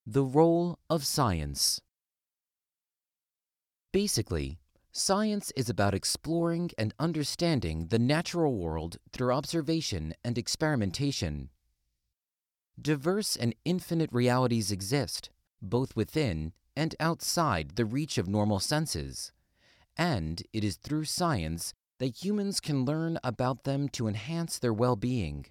The role of science. Basically, science is about exploring and understanding the natural world through observation and experimentation. Diverse and infinite realities exist, both within and outside the reach of normal senses, and it is through science that humans can learn about them to enhance their well-being.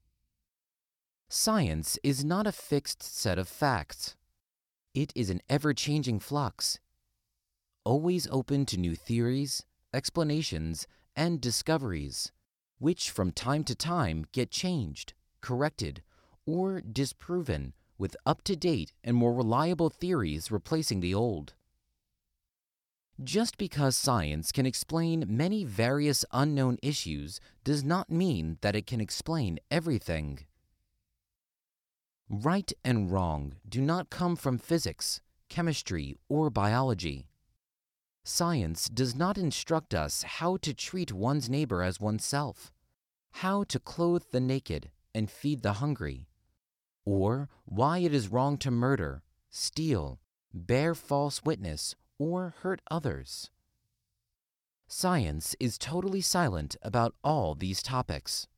Science is not a fixed set of facts. It is an ever-changing flux, always open to new theories, explanations, and discoveries, which from time to time get changed, corrected, or disproven with up-to-date and more reliable theories replacing the old. Just because science can explain many various unknown issues does not mean that it can explain everything. Right and wrong do not come from physics, chemistry, or biology. Science does not instruct us how to treat one's neighbor as oneself, how to clothe the naked and feed the hungry, or why it is wrong to murder, steal, bear false witness, or hurt others. Science is totally silent about all these topics.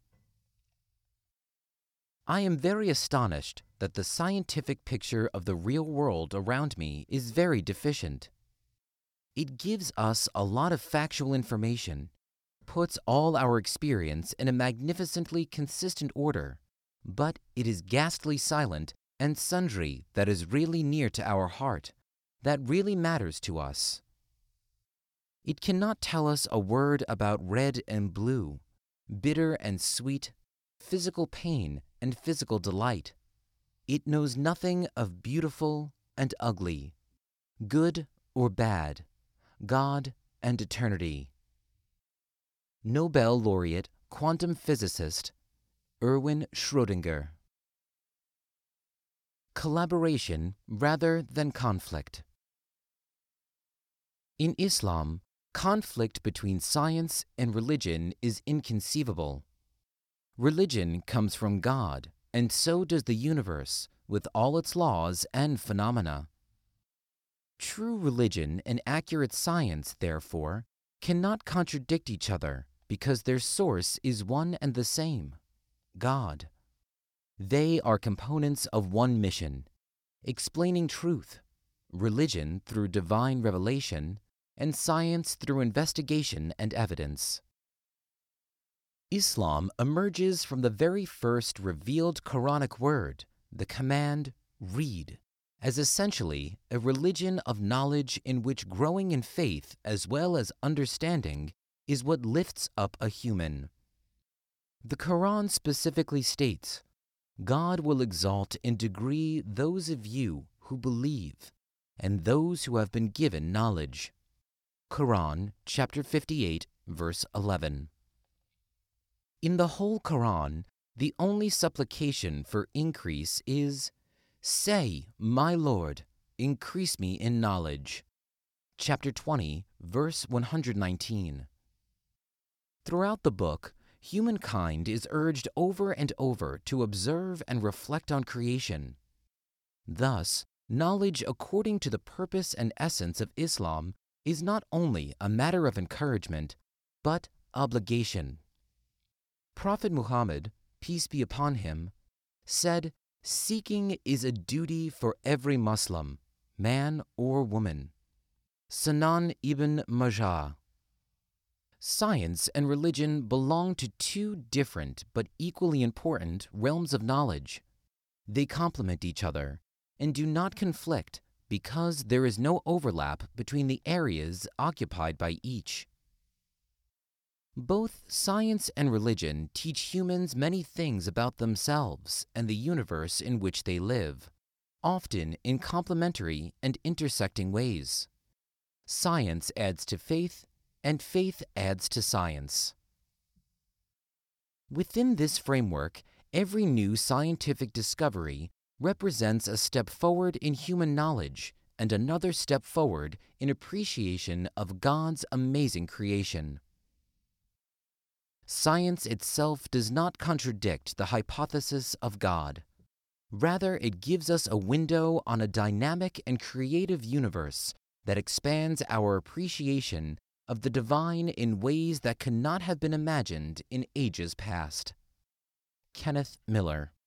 I am very astonished that the scientific picture of the real world around me is very deficient. It gives us a lot of factual information, puts all our experience in a magnificently consistent order, but it is ghastly silent and sundry that is really near to our heart, that really matters to us. It cannot tell us a word about red and blue, bitter and sweet, physical pain and physical delight. It knows nothing of beautiful and ugly, good or bad, God and eternity. Nobel laureate quantum physicist Erwin Schrödinger. Collaboration rather than conflict. In Islam, conflict between science and religion is inconceivable. Religion comes from God, and so does the universe, with all its laws and phenomena. True religion and accurate science, therefore, cannot contradict each other because their source is one and the same, God. They are components of one mission, explaining truth, religion through divine revelation, and science through investigation and evidence. Islam emerges from the very first revealed Quranic word, the command, read, as essentially a religion of knowledge in which growing in faith as well as understanding is what lifts up a human. The Quran specifically states, God will exalt in degree those of you who believe and those who have been given knowledge. Quran chapter 58, verse 11. In the whole Quran, the only supplication for increase is, say, my Lord, increase me in knowledge. Chapter 20, verse 119. Throughout the book, humankind is urged over and over to observe and reflect on creation. Thus, knowledge according to the purpose and essence of Islam is not only a matter of encouragement, but obligation. Prophet Muhammad, peace be upon him, said, seeking is a duty for every Muslim, man or woman. Sunan ibn Majah. Science and religion belong to two different but equally important realms of knowledge. They complement each other and do not conflict because there is no overlap between the areas occupied by each. Both science and religion teach humans many things about themselves and the universe in which they live, often in complementary and intersecting ways. Science adds to faith, and faith adds to science. Within this framework, every new scientific discovery represents a step forward in human knowledge and another step forward in appreciation of God's amazing creation. Science itself does not contradict the hypothesis of God. Rather, it gives us a window on a dynamic and creative universe that expands our appreciation of the divine in ways that cannot have been imagined in ages past. Kenneth Miller.